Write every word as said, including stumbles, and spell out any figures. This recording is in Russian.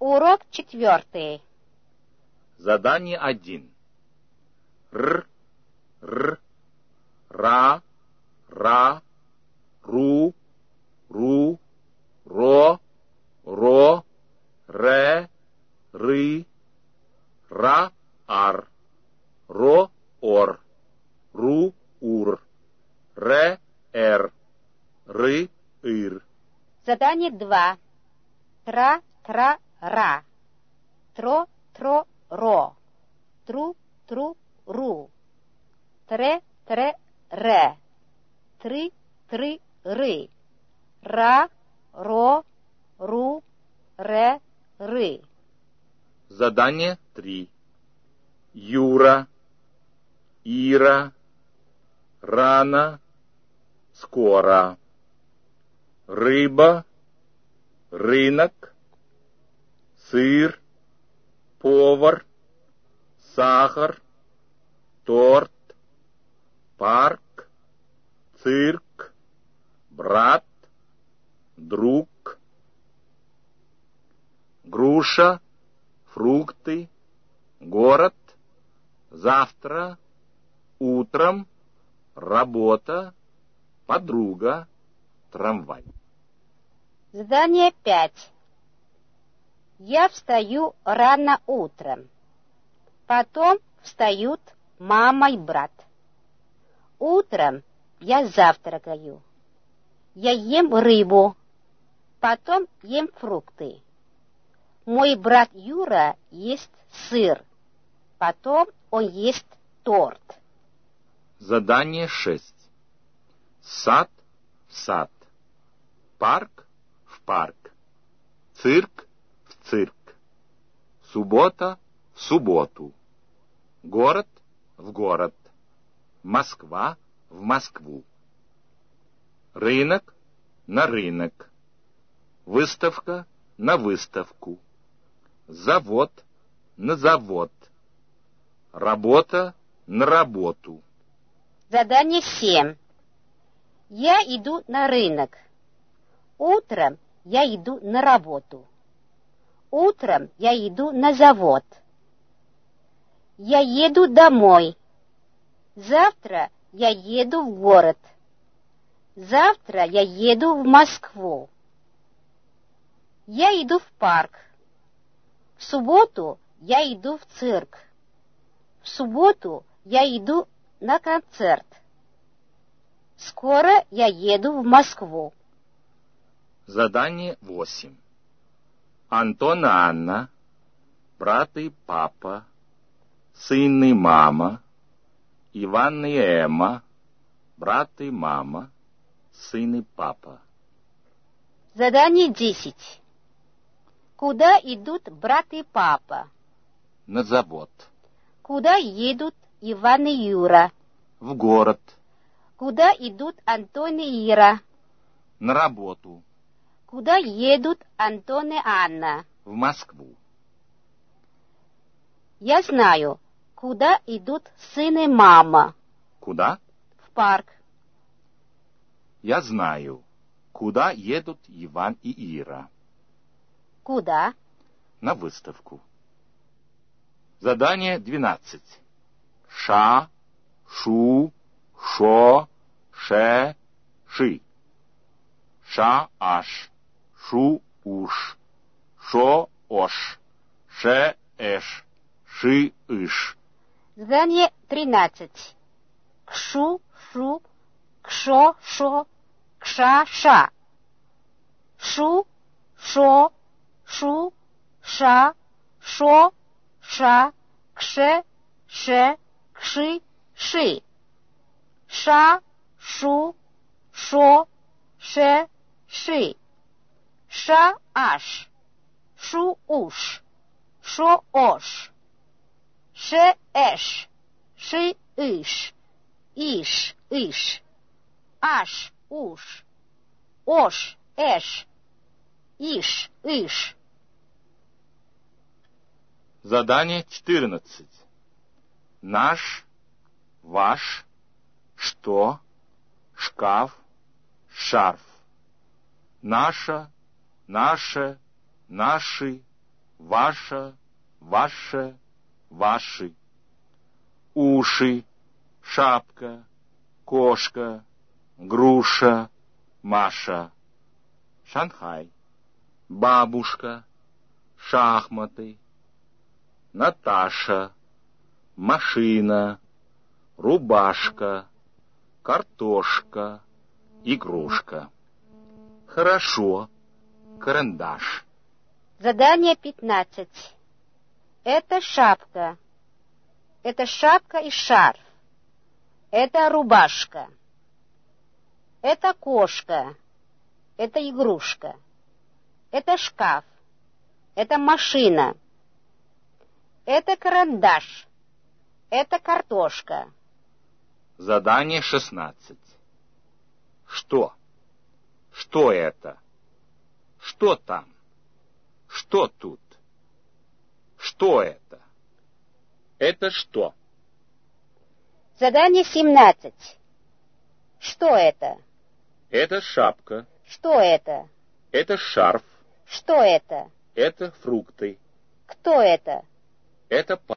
Урок четвертый. Задание один. Р, р, ра, ра, ру, ру, ро, ро, ре, ры, ра, ар, ро, ор, ру, ур, ре, эр, ры, ир. Задание два. Тра, тра, ра. Тро, тро, ро. Тру, тру, ру. Тре, тре, ре. Тры, тры, ры. Ра, ро, ру, ре, ры. Задание три. Юра, Ира, рано, скоро. Рыба, рынок, сыр, повар, сахар, торт, парк, цирк, брат, друг. Груша, фрукты, город, завтра, утром, работа, подруга, трамвай. Задание пять. Я встаю рано утром. Потом встают мама и брат. Утром я завтракаю. Я ем рыбу. Потом ем фрукты. Мой брат Юра ест сыр. Потом он ест торт. Задание шесть. Сад в сад. Парк в парк. Цирк в цирк. Суббота в субботу. Город в город. Москва в Москву. Рынок на рынок. Выставка на выставку. Завод на завод. Работа на работу. Задание семь. Я иду на рынок. Утром я иду на работу. Утром я иду на завод. Я еду домой. Завтра я еду в город. Завтра я еду в Москву. Я иду в парк. В субботу я иду в цирк. В субботу я иду на концерт. Скоро я еду в Москву. Задание восемь. Антон и Анна, брат и папа, сын и мама, Иван и Эмма, брат и мама, сын и папа. Задание десять. Куда идут брат и папа? На завод. Куда едут Иван и Юра? В город. Куда идут Антон и Ира? На работу. Куда едут Антон и Анна? В Москву. Я знаю, куда идут сын и мама. Куда? В парк. Я знаю, куда едут Иван и Ира. Куда? На выставку. Задание двенадцать. Ша, шу, шо, ше, ши. Ша, аш, шу, уш, шо, ош, ше, эш, ши, иш. Задание тринадцать. Кшу, шу, кшо, шо, кша, ша. Шу, шо, шу, ша, шо, ша, кше, ше, кши, ши. Ша, шу, шо, ше, ши. Ша, аш, шу, уш, шо, ош. Ше, эш, ши, иш, иш, иш. Аш, уш, ош, эш, иш, иш. Задание четырнадцать. Наш, ваш, что, шкаф, шарф. Наша, наше, наши, ваша, ваше, ваши. Уши, шапка, кошка, груша, Маша. Шанхай. Бабушка, шахматы. Наташа, машина, рубашка, картошка, игрушка. Хорошо, карандаш. Задание пятнадцать. Это шапка. Это шапка и шарф. Это рубашка. Это кошка. Это игрушка. Это шкаф. Это машина. Это карандаш. Это картошка. Задание шестнадцать. Что? Что это? Что там? Что тут? Что это? Это что? Задание семнадцать. Что это? Это шапка. Что это? Это шарф. Что это? Это фрукты. Кто это? Это